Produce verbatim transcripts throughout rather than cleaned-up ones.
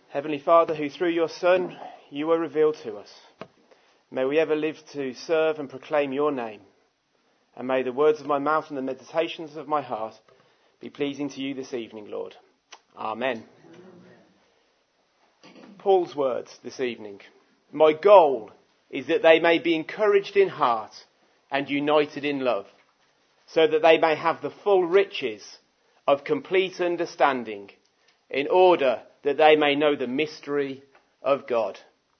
Heavenly Father, who through your Son you were revealed to us, may we ever live to serve and proclaim your name. And may the words of my mouth and the meditations of my heart be pleasing to you this evening, Lord. Amen. Amen. Paul's words this evening. My goal is that they may be encouraged in heart and united in love, so that they may have the full riches of complete understanding, in order that they may know the mystery of God.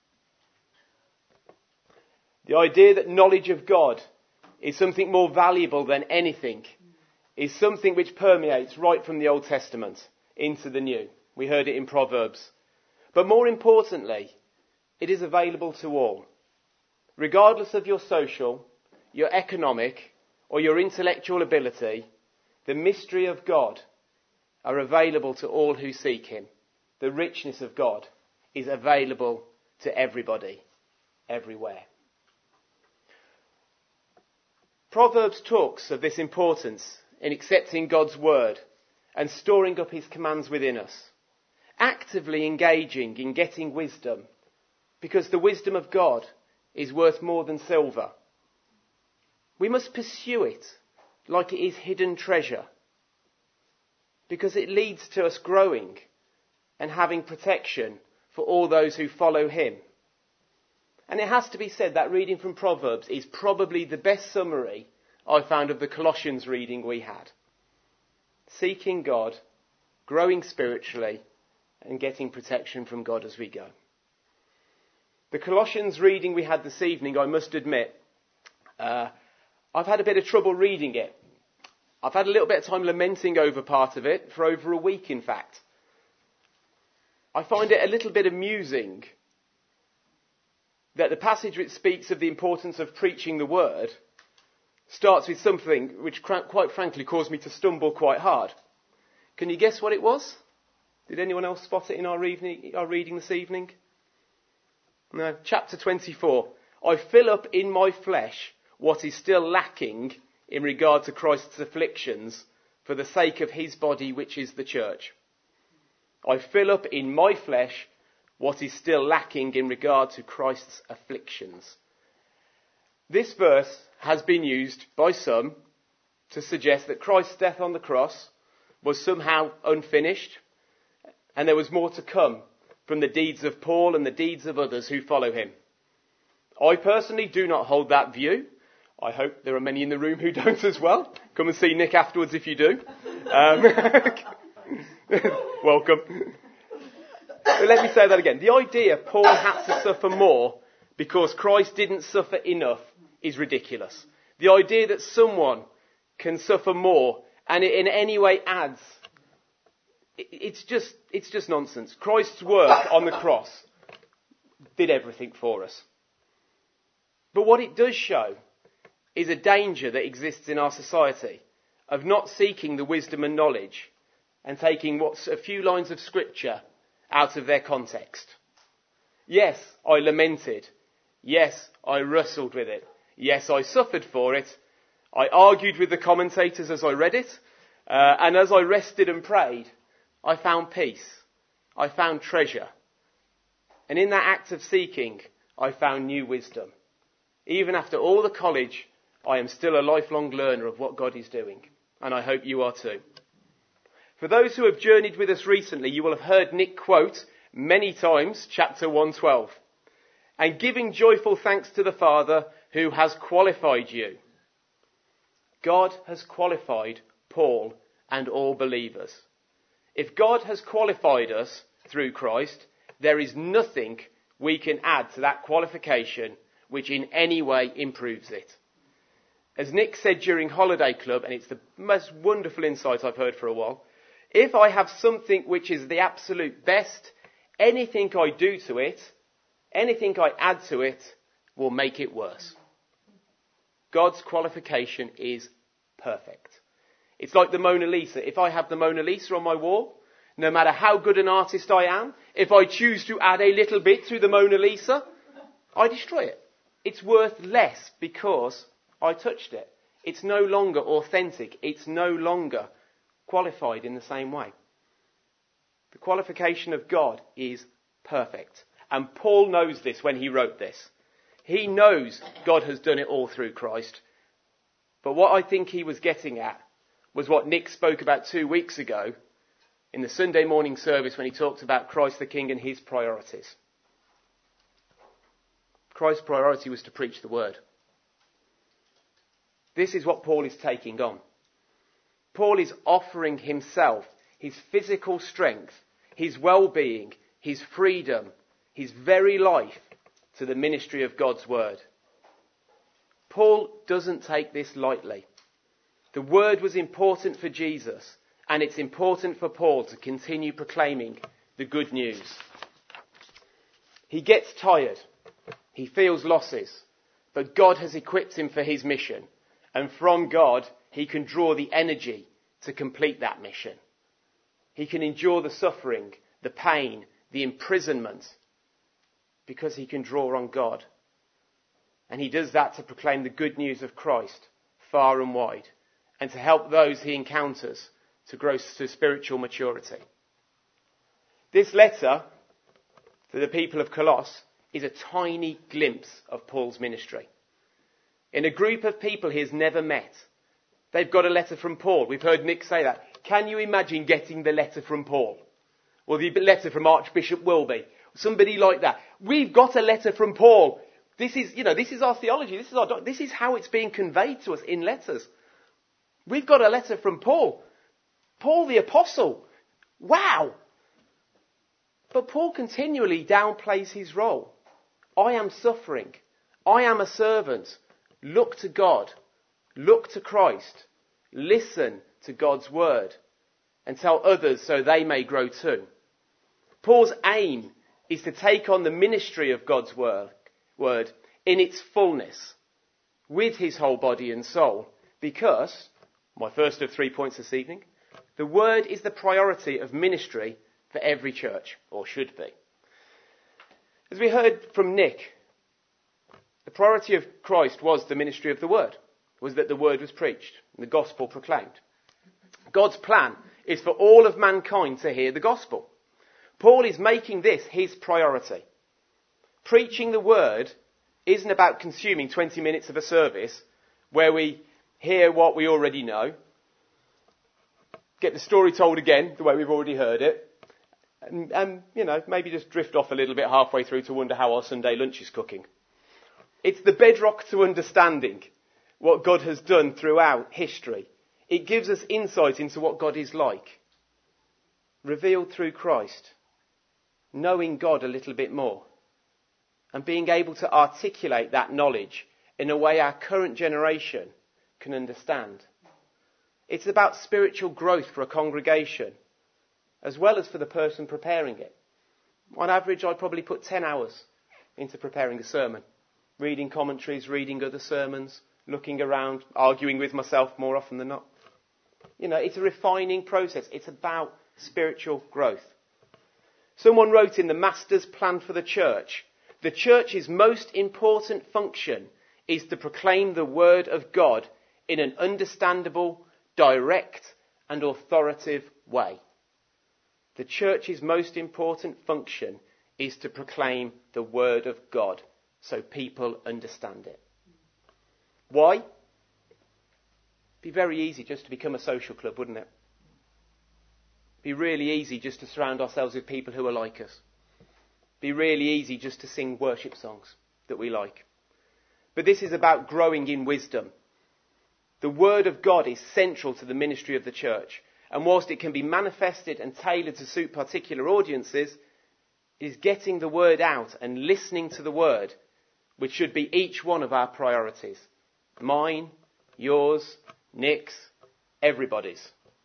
The idea that knowledge of God is something more valuable than anything is something which permeates right from the Old Testament into the New. We heard it in Proverbs. But more importantly, it is available to all. Regardless of your social, your economic, or your intellectual ability, the mystery of God are available to all who seek him. The richness of God is available to everybody, everywhere. Proverbs talks of this importance in accepting God's word and storing up his commands within us, actively engaging in getting wisdom, because the wisdom of God is worth more than silver. We must pursue it like it is hidden treasure, because it leads to us growing and having protection for all those who follow him. And it has to be said that reading from Proverbs is probably the best summary I found of the Colossians reading we had. Seeking God, growing spiritually, and getting protection from God as we go. The Colossians reading we had this evening, I must admit, uh, I've had a bit of trouble reading it. I've had a little bit of time lamenting over part of it, for over a week in fact. I find it a little bit amusing that the passage which speaks of the importance of preaching the word starts with something which quite frankly caused me to stumble quite hard. Can you guess what it was? Did anyone else spot it in our, evening, our reading this evening? No. Chapter twenty-four. I fill up in my flesh what is still lacking in regard to Christ's afflictions for the sake of his body, which is the church. I fill up in my flesh what is still lacking in regard to Christ's afflictions. This verse has been used by some to suggest that Christ's death on the cross was somehow unfinished, and there was more to come from the deeds of Paul and the deeds of others who follow him. I personally do not hold that view. I hope there are many in the room who don't as well. Come and see Nick afterwards if you do. Um, welcome. But let me say that again. The idea Paul had to suffer more because Christ didn't suffer enough is ridiculous. The idea that someone can suffer more and it in any way adds, it's just, it's just nonsense. Christ's work on the cross did everything for us. But what it does show is a danger that exists in our society of not seeking the wisdom and knowledge and taking what's a few lines of scripture out of their context. Yes, I lamented. Yes, I wrestled with it. Yes, I suffered for it. I argued with the commentators as I read it. Uh, and as I rested and prayed, I found peace. I found treasure. And in that act of seeking, I found new wisdom. Even after all the college, I am still a lifelong learner of what God is doing. And I hope you are too. For those who have journeyed with us recently, you will have heard Nick quote many times chapter one twelve. And giving joyful thanks to the Father who has qualified you. God has qualified Paul and all believers. If God has qualified us through Christ, there is nothing we can add to that qualification which in any way improves it. As Nick said during Holiday Club, and it's the most wonderful insight I've heard for a while, if I have something which is the absolute best, anything I do to it, anything I add to it, will make it worse. God's qualification is perfect. It's like the Mona Lisa. If I have the Mona Lisa on my wall, no matter how good an artist I am, if I choose to add a little bit to the Mona Lisa, I destroy it. It's worth less because I touched it. It's no longer authentic. It's no longer qualified in the same way. The qualification of God is perfect. And Paul knows this when he wrote this. He knows God has done it all through Christ. But what I think he was getting at was what Nick spoke about two weeks ago in the Sunday morning service when he talked about Christ the King and his priorities. Christ's priority was to preach the word. This is what Paul is taking on. Paul is offering himself, his physical strength, his well-being, his freedom, his very life to the ministry of God's word. Paul doesn't take this lightly. The word was important for Jesus, and it's important for Paul to continue proclaiming the good news. He gets tired. He feels losses. But God has equipped him for his mission. And from God, he can draw the energy to complete that mission. He can endure the suffering, the pain, the imprisonment, because he can draw on God. And he does that to proclaim the good news of Christ far and wide, and to help those he encounters to grow to spiritual maturity. This letter to the people of Colossae is a tiny glimpse of Paul's ministry. In a group of people he has never met, they've got a letter from Paul. We've heard Nick say that. Can you imagine getting the letter from Paul? Or the letter from Archbishop Wilby? Somebody like that. We've got a letter from Paul. This is, you know, this is our theology. This is our, doc- this is how it's being conveyed to us in letters. We've got a letter from Paul. Paul the Apostle. Wow. But Paul continually downplays his role. I am suffering. I am a servant. Look to God. Look to Christ. Listen to God's word. And tell others so they may grow too. Paul's aim is to take on the ministry of God's word, word in its fullness, with his whole body and soul, because, my first of three points this evening, the word is the priority of ministry for every church, or should be. As we heard from Nick, the priority of Christ was the ministry of the word, was that the word was preached, and the gospel proclaimed. God's plan is for all of mankind to hear the gospel. Paul is making this his priority. Preaching the word isn't about consuming twenty minutes of a service where we hear what we already know, get the story told again the way we've already heard it, and, and you know, maybe just drift off a little bit halfway through to wonder how our Sunday lunch is cooking. It's the bedrock to understanding what God has done throughout history. It gives us insight into what God is like, revealed through Christ, knowing God a little bit more, and being able to articulate that knowledge in a way our current generation can understand. It's about spiritual growth for a congregation, as well as for the person preparing it. On average, I'd probably put ten hours into preparing a sermon, reading commentaries, reading other sermons, looking around, arguing with myself more often than not. You know, it's a refining process. It's about spiritual growth. Someone wrote in the Master's Plan for the Church, the church's most important function is to proclaim the word of God in an understandable, direct and authoritative way. The church's most important function is to proclaim the word of God so people understand it. Why? It'd be very easy just to become a social club, wouldn't it? It'd be really easy just to surround ourselves with people who are like us. It'd be really easy just to sing worship songs that we like. But this is about growing in wisdom. The word of God is central to the ministry of the church. And whilst it can be manifested and tailored to suit particular audiences, it is getting the word out and listening to the word, which should be each one of our priorities. Mine, yours, Nick's, everybody's.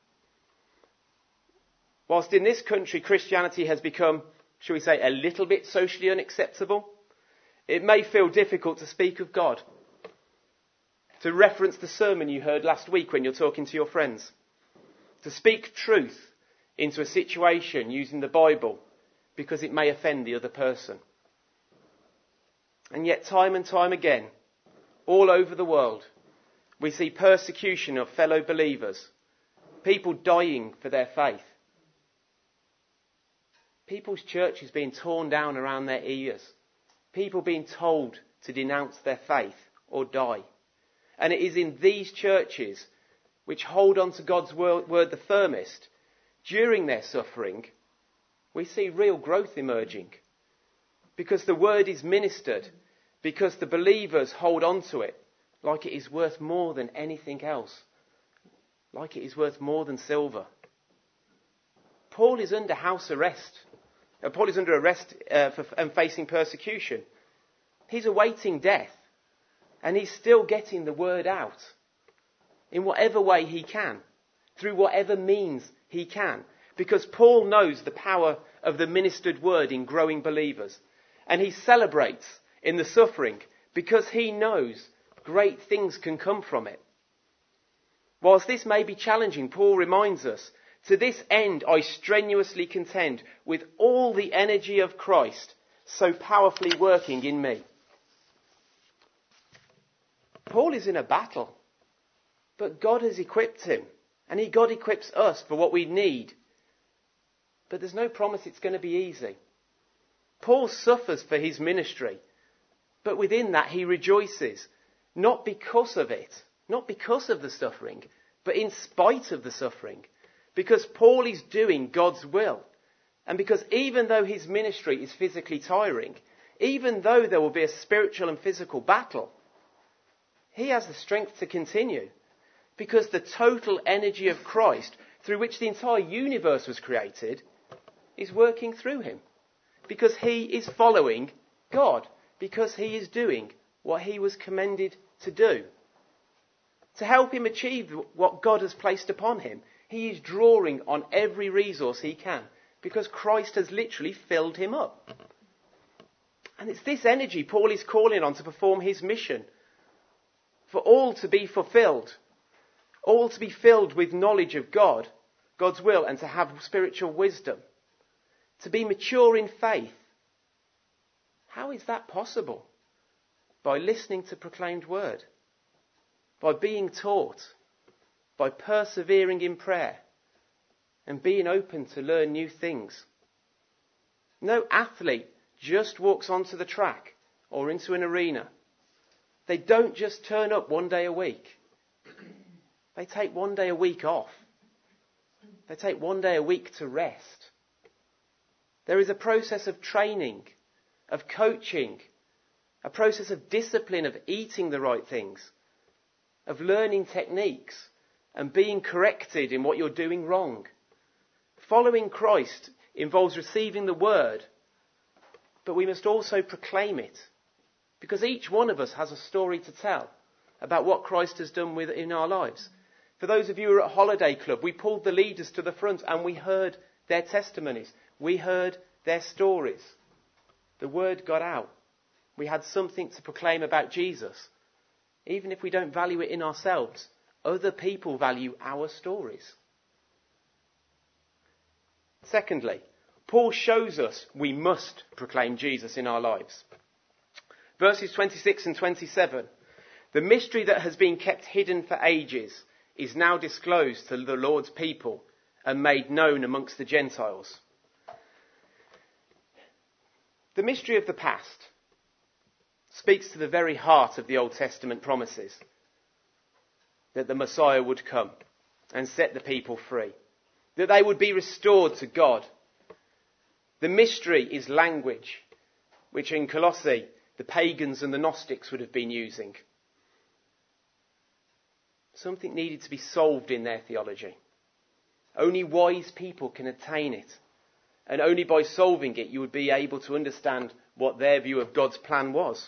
Whilst in this country Christianity has become, shall we say, a little bit socially unacceptable, it may feel difficult to speak of God, to reference the sermon you heard last week when you're talking to your friends, to speak truth into a situation using the Bible because it may offend the other person. And yet time and time again, all over the world, we see persecution of fellow believers, people dying for their faith. People's churches being torn down around their ears. People being told to denounce their faith or die. And it is in these churches which hold on to God's word, word the firmest, during their suffering, we see real growth emerging. Because the word is ministered, because the believers hold on to it like it is worth more than anything else, like it is worth more than silver. Paul is under house arrest. Uh, Paul is under arrest uh, for, and facing persecution. He's awaiting death, and he's still getting the word out in whatever way he can, through whatever means he can, because Paul knows the power of the ministered word in growing believers. And he celebrates in the suffering because he knows great things can come from it. Whilst this may be challenging, Paul reminds us, to this end I strenuously contend with all the energy of Christ so powerfully working in me. Paul is in a battle, but God has equipped him, and he, God equips us for what we need. But there's no promise it's going to be easy. Paul suffers for his ministry, but within that he rejoices, not because of it, not because of the suffering, but in spite of the suffering, because Paul is doing God's will, and because even though his ministry is physically tiring, even though there will be a spiritual and physical battle, he has the strength to continue, because the total energy of Christ, through which the entire universe was created, is working through him. Because he is following God. Because he is doing what he was commended to do. To help him achieve what God has placed upon him, he is drawing on every resource he can. Because Christ has literally filled him up. And it's this energy Paul is calling on to perform his mission. For all to be fulfilled. All to be filled with knowledge of God, God's will, and to have spiritual wisdom. To be mature in faith. How is that possible? By listening to proclaimed word. By being taught. By persevering in prayer. And being open to learn new things. No athlete just walks onto the track or into an arena. They don't just turn up one day a week. They take one day a week off. They take one day a week to rest. There is a process of training, of coaching, a process of discipline, of eating the right things, of learning techniques and being corrected in what you're doing wrong. Following Christ involves receiving the word, but we must also proclaim it, because each one of us has a story to tell about what Christ has done with in our lives. For those of you who are at Holiday Club, we pulled the leaders to the front and we heard their testimonies. We heard their stories. The word got out. We had something to proclaim about Jesus. Even if we don't value it in ourselves, other people value our stories. Secondly, Paul shows us we must proclaim Jesus in our lives. Verses twenty-six and twenty-seven. The mystery that has been kept hidden for ages is now disclosed to the Lord's people and made known amongst the Gentiles. The mystery of the past speaks to the very heart of the Old Testament promises, that the Messiah would come and set the people free, that they would be restored to God. The mystery is language, which in Colossae the pagans and the Gnostics would have been using. Something needed to be solved in their theology. Only wise people can attain it. And only by solving it you would be able to understand what their view of God's plan was.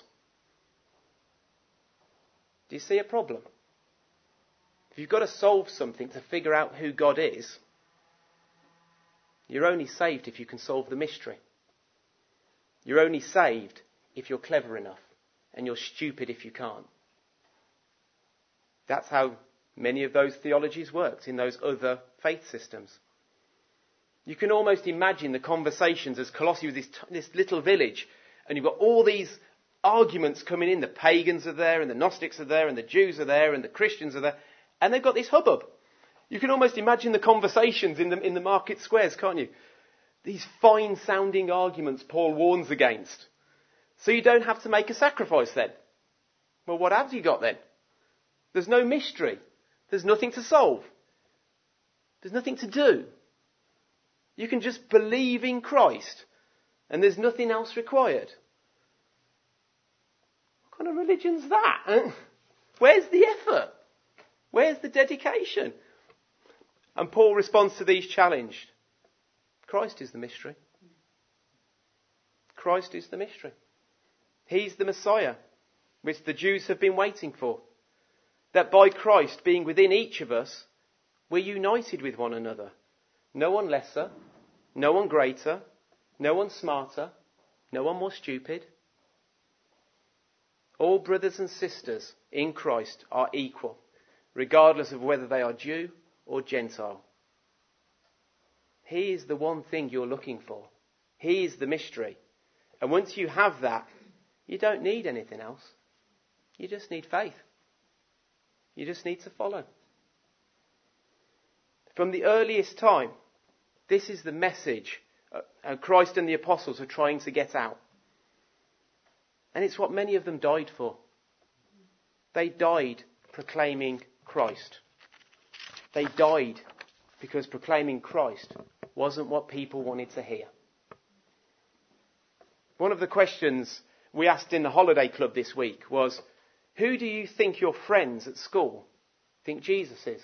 Do you see a problem? If you've got to solve something to figure out who God is, you're only saved if you can solve the mystery. You're only saved if you're clever enough, and you're stupid if you can't. That's how many of those theologies worked in those other faith systems. You can almost imagine the conversations as Colossae was this, this little village, and you've got all these arguments coming in. The pagans are there, and the Gnostics are there, and the Jews are there, and the Christians are there, and they've got this hubbub. You can almost imagine the conversations in the, in the market squares, can't you? These fine-sounding arguments Paul warns against. So you don't have to make a sacrifice then. Well, what have you got then? There's no mystery. There's nothing to solve. There's nothing to do. You can just believe in Christ and there's nothing else required. What kind of religion's that? Where's the effort? Where's the dedication? And Paul responds to these challenged. Christ is the mystery. Christ is the mystery. He's the Messiah, which the Jews have been waiting for. That by Christ being within each of us, we're united with one another. No one lesser, no one greater, no one smarter, no one more stupid. All brothers and sisters in Christ are equal, regardless of whether they are Jew or Gentile. He is the one thing you're looking for. He is the mystery. And once you have that, you don't need anything else. You just need faith. You just need to follow. From the earliest time, this is the message uh, Christ and the apostles are trying to get out. And it's what many of them died for. They died proclaiming Christ. They died because proclaiming Christ wasn't what people wanted to hear. One of the questions we asked in the holiday club this week was, who do you think your friends at school think Jesus is?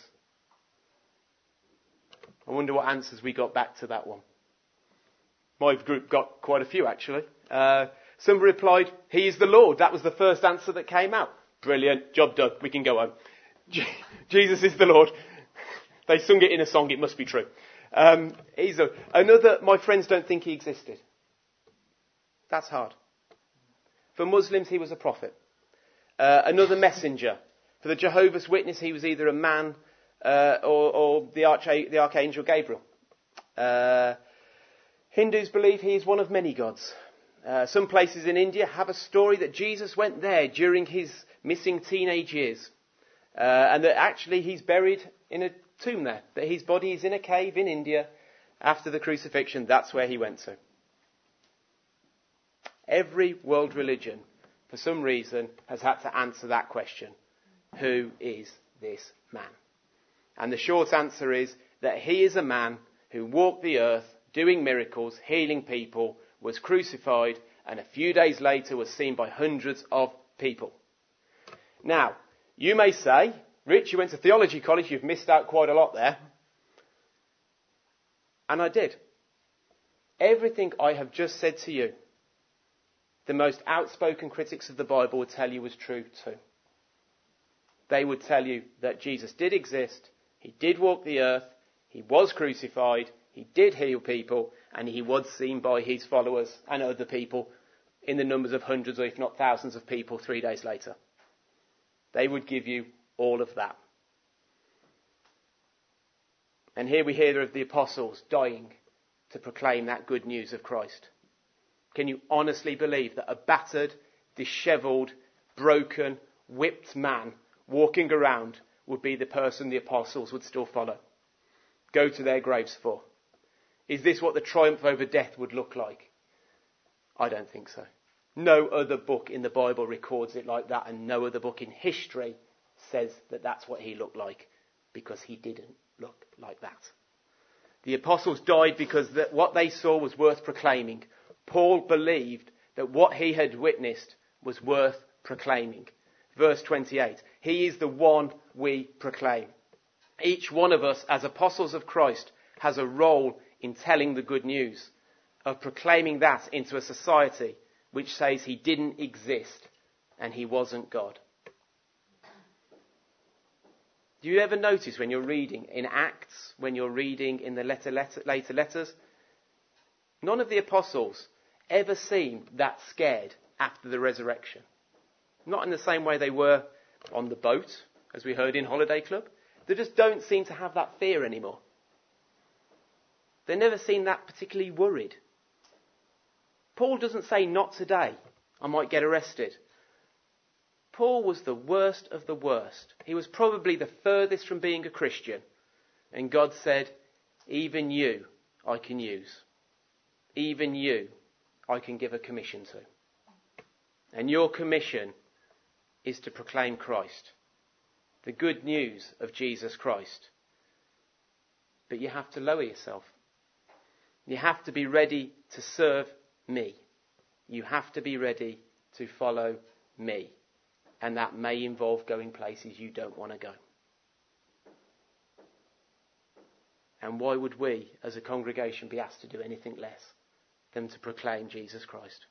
I wonder what answers we got back to that one. My group got quite a few, actually. Uh, some replied, he is the Lord. That was the first answer that came out. Brilliant. Job done. We can go home. Jesus is the Lord. They sung it in a song. It must be true. Um, he's a, another, my friends don't think he existed. That's hard. For Muslims, he was a prophet. Uh, another messenger. For the Jehovah's Witness, he was either a man uh, or, or the, Arch- the Archangel Gabriel. Uh, Hindus believe he is one of many gods. Uh, some places in India have a story that Jesus went there during his missing teenage years. Uh, and that actually he's buried in a tomb there. That his body is in a cave in India after the crucifixion. That's where he went to. Every world religion, for some reason, has had to answer that question. Who is this man? And the short answer is that he is a man who walked the earth doing miracles, healing people, was crucified, and a few days later was seen by hundreds of people. Now, you may say, Rich, you went to theology college, you've missed out quite a lot there. And I did. Everything I have just said to you, the most outspoken critics of the Bible would tell you was true too. They would tell you that Jesus did exist, he did walk the earth, he was crucified, he did heal people, and he was seen by his followers and other people in the numbers of hundreds or if not thousands of people three days later. They would give you all of that. And here we hear of the apostles dying to proclaim that good news of Christ. Can you honestly believe that a battered, dishevelled, broken, whipped man walking around would be the person the apostles would still follow, go to their graves for? Is this what the triumph over death would look like? I don't think so. No other book in the Bible records it like that, and no other book in history says that that's what he looked like, because he didn't look like that. The apostles died because that what they saw was worth proclaiming. Paul believed that what he had witnessed was worth proclaiming. Verse twenty-eight, he is the one we proclaim. Each one of us as apostles of Christ has a role in telling the good news, of proclaiming that into a society which says he didn't exist and he wasn't God. Do you ever notice when you're reading in Acts, when you're reading in the letter, letter, later letters, none of the apostles ever seemed that scared after the resurrection? Not in the same way they were on the boat, as we heard in Holiday Club. They just don't seem to have that fear anymore. They never seem that particularly worried. Paul doesn't say, not today, I might get arrested. Paul was the worst of the worst. He was probably the furthest from being a Christian. And God said, even you I can use. even you, I can give a commission to. And your commission is to proclaim Christ, the good news of Jesus Christ. But you have to lower yourself. You have to be ready to serve me. You have to be ready to follow me. And that may involve going places you don't want to go. And why would we, as a congregation, be asked to do anything less than to proclaim Jesus Christ?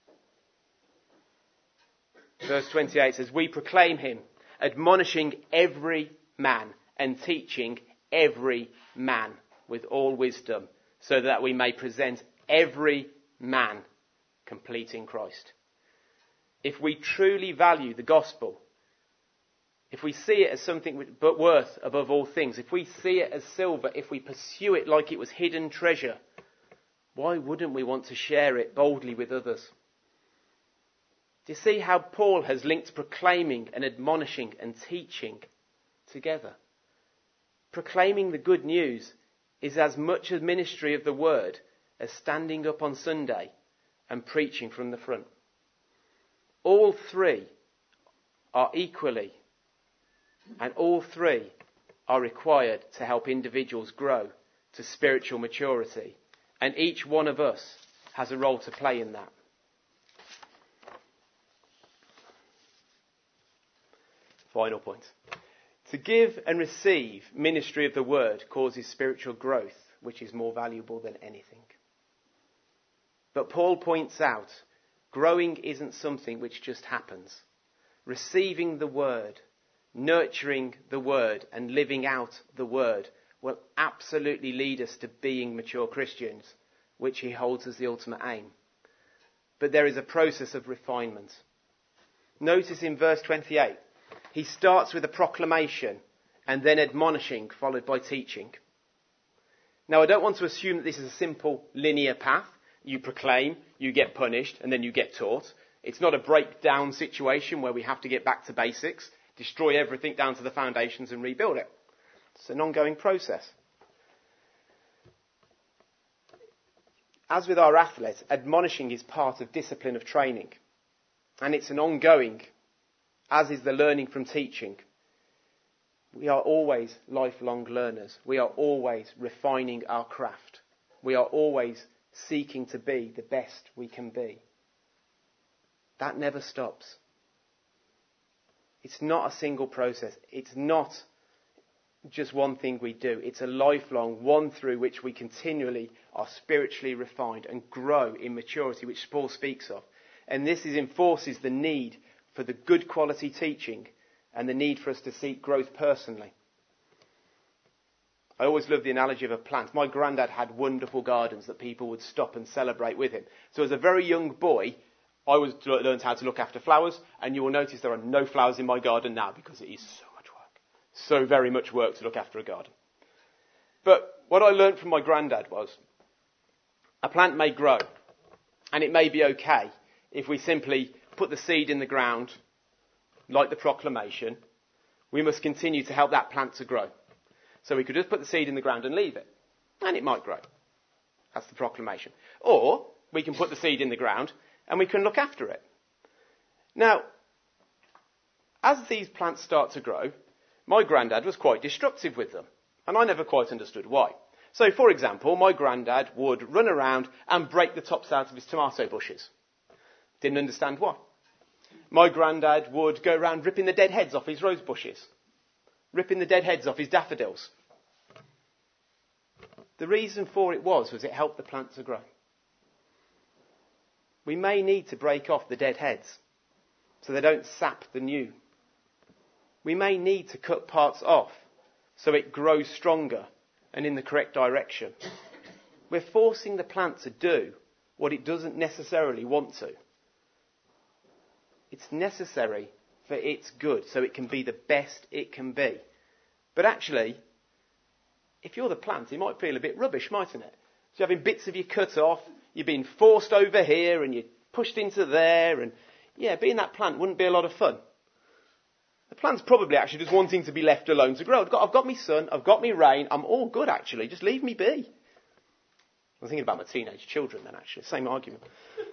Verse twenty-eight says, we proclaim him, admonishing every man and teaching every man with all wisdom, so that we may present every man complete in Christ. If we truly value the gospel, if we see it as something but worth above all things, if we see it as silver, if we pursue it like it was hidden treasure, why wouldn't we want to share it boldly with others? Do you see how Paul has linked proclaiming and admonishing and teaching together? Proclaiming the good news is as much a ministry of the word as standing up on Sunday and preaching from the front. All three are equally, and all three are required to help individuals grow to spiritual maturity. And each one of us has a role to play in that. Final point. To give and receive ministry of the word causes spiritual growth, which is more valuable than anything. But Paul points out, growing isn't something which just happens. Receiving the word, nurturing the word, and living out the word will absolutely lead us to being mature Christians, which he holds as the ultimate aim. But there is a process of refinement. Notice in verse twenty-eight, he starts with a proclamation and then admonishing, followed by teaching. Now, I don't want to assume that this is a simple linear path. You proclaim, you get punished, and then you get taught. It's not a breakdown situation where we have to get back to basics, destroy everything down to the foundations and rebuild it. It's an ongoing process. As with our athletes, admonishing is part of discipline of training. And it's an ongoing, as is the learning from teaching. We are always lifelong learners. We are always refining our craft. We are always seeking to be the best we can be. That never stops. It's not a single process. It's not just one thing we do. It's a lifelong one through which we continually are spiritually refined and grow in maturity, which Paul speaks of. And this is, enforces the need for the good quality teaching and the need for us to seek growth personally. I always love the analogy of a plant. My granddad had wonderful gardens that people would stop and celebrate with him. So as a very young boy, I was learned how to look after flowers, and you will notice there are no flowers in my garden now because it is so much work. So very much work to look after a garden. But what I learned from my granddad was a plant may grow, and it may be okay if we simply put the seed in the ground, like the proclamation. We must continue to help that plant to grow. So we could just put the seed in the ground and leave it, and it might grow. That's the proclamation. Or we can put the seed in the ground and we can look after it. Now, as these plants start to grow, my granddad was quite destructive with them, and I never quite understood why. So, for example, my granddad would run around and break the tops out of his tomato bushes. Didn't understand why. My granddad would go around ripping the dead heads off his rose bushes, ripping the dead heads off his daffodils. The reason for it was, was it helped the plant to grow. We may need to break off the dead heads so they don't sap the new. We may need to cut parts off so it grows stronger and in the correct direction. We're forcing the plant to do what it doesn't necessarily want to. It's necessary for its good, so it can be the best it can be. But actually, if you're the plant, it might feel a bit rubbish, mightn't it? So you're having bits of you cut off, you're being forced over here, and you're pushed into there, and yeah, being that plant wouldn't be a lot of fun. The plant's probably actually just wanting to be left alone to grow. I've got, I've got me sun, I've got me rain, I'm all good actually, just leave me be. I'm thinking about my teenage children then, actually. Same argument.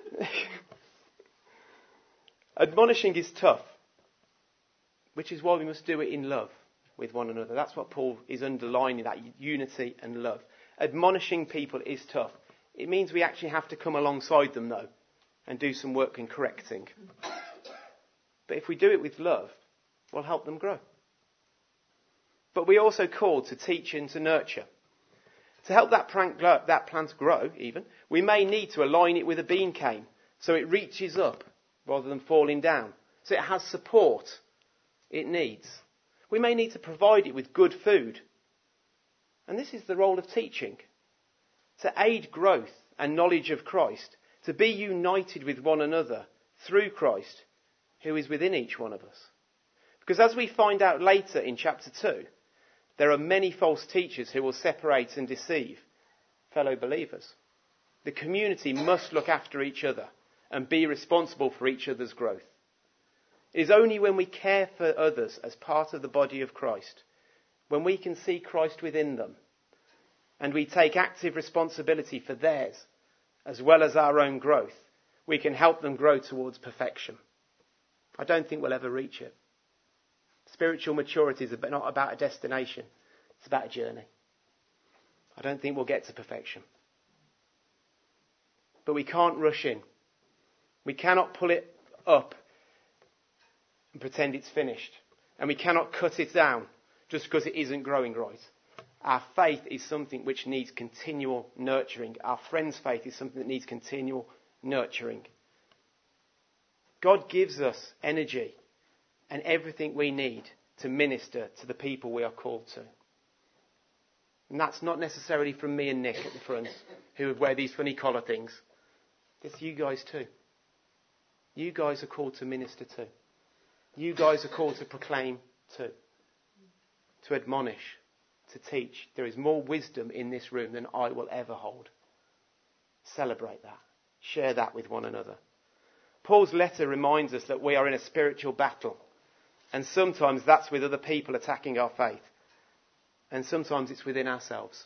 Admonishing is tough, which is why we must do it in love with one another. That's what Paul is underlining, that unity and love. Admonishing people is tough. It means we actually have to come alongside them, though, and do some work in correcting. But if we do it with love, we'll help them grow. But we're also called to teach and to nurture. To help that plant, that plant grow, even, we may need to align it with a bean cane so it reaches up rather than falling down, so it has support it needs. We may need to provide it with good food. And this is the role of teaching, to aid growth and knowledge of Christ, to be united with one another through Christ, who is within each one of us. Because as we find out later in chapter two, there are many false teachers who will separate and deceive fellow believers. The community must look after each other and be responsible for each other's growth. It is only when we care for others as part of the body of Christ, when we can see Christ within them, and we take active responsibility for theirs as well as our own growth, we can help them grow towards perfection. I don't think we'll ever reach it. Spiritual maturity is not about a destination. It's about a journey. I don't think we'll get to perfection. But we can't rush in. We cannot pull it up and pretend it's finished. And we cannot cut it down just because it isn't growing right. Our faith is something which needs continual nurturing. Our friend's faith is something that needs continual nurturing. God gives us energy and everything we need to minister to the people we are called to. And that's not necessarily from me and Nick at the front, who wear these funny collar things. It's you guys too. You guys are called to minister too. You guys are called to proclaim too. To admonish, to teach. There is more wisdom in this room than I will ever hold. Celebrate that. Share that with one another. Paul's letter reminds us that we are in a spiritual battle. And sometimes that's with other people attacking our faith. And sometimes it's within ourselves.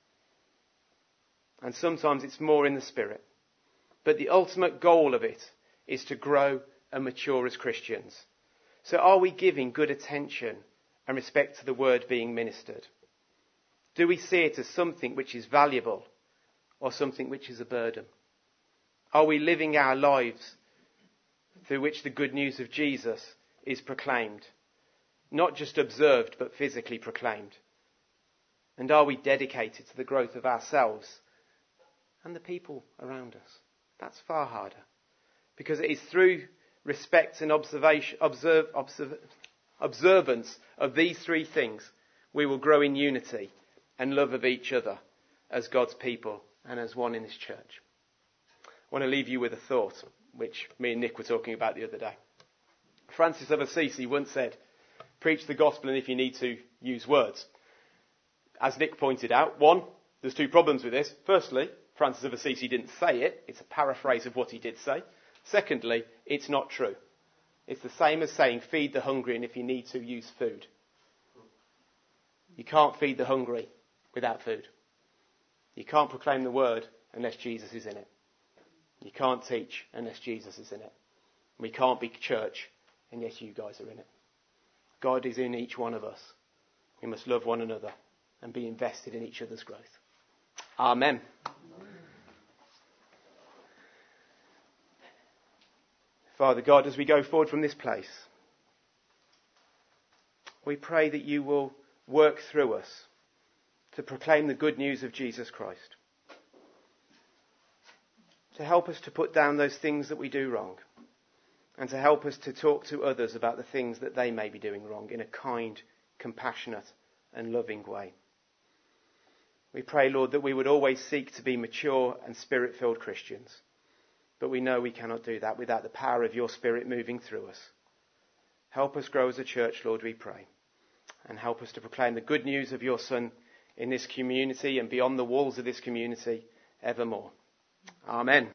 And sometimes it's more in the spirit. But the ultimate goal of it is to grow and mature as Christians. So are we giving good attention and respect to the word being ministered? Do we see it as something which is valuable or something which is a burden? Are we living our lives through which the good news of Jesus is proclaimed? Not just observed, but physically proclaimed. And are we dedicated to the growth of ourselves and the people around us? That's far harder. Because it is through respect and observation, observe, observe, observance of these three things we will grow in unity and love of each other as God's people and as one in this church. I want to leave you with a thought, which me and Nick were talking about the other day. Francis of Assisi once said, preach the gospel and if you need to, use words. As Nick pointed out, one, there's two problems with this. Firstly, Francis of Assisi didn't say it. It's a paraphrase of what he did say. Secondly, it's not true. It's the same as saying feed the hungry and if you need to, use food. You can't feed the hungry without food. You can't proclaim the word unless Jesus is in it. You can't teach unless Jesus is in it. We can't be church unless you guys are in it. God is in each one of us. We must love one another and be invested in each other's growth. Amen. Father God, as we go forward from this place, we pray that you will work through us to proclaim the good news of Jesus Christ. To help us to put down those things that we do wrong. And to help us to talk to others about the things that they may be doing wrong in a kind, compassionate and loving way. We pray, Lord, that we would always seek to be mature and spirit-filled Christians. But we know we cannot do that without the power of your Spirit moving through us. Help us grow as a church, Lord, we pray. And help us to proclaim the good news of your Son in this community and beyond the walls of this community evermore. Amen.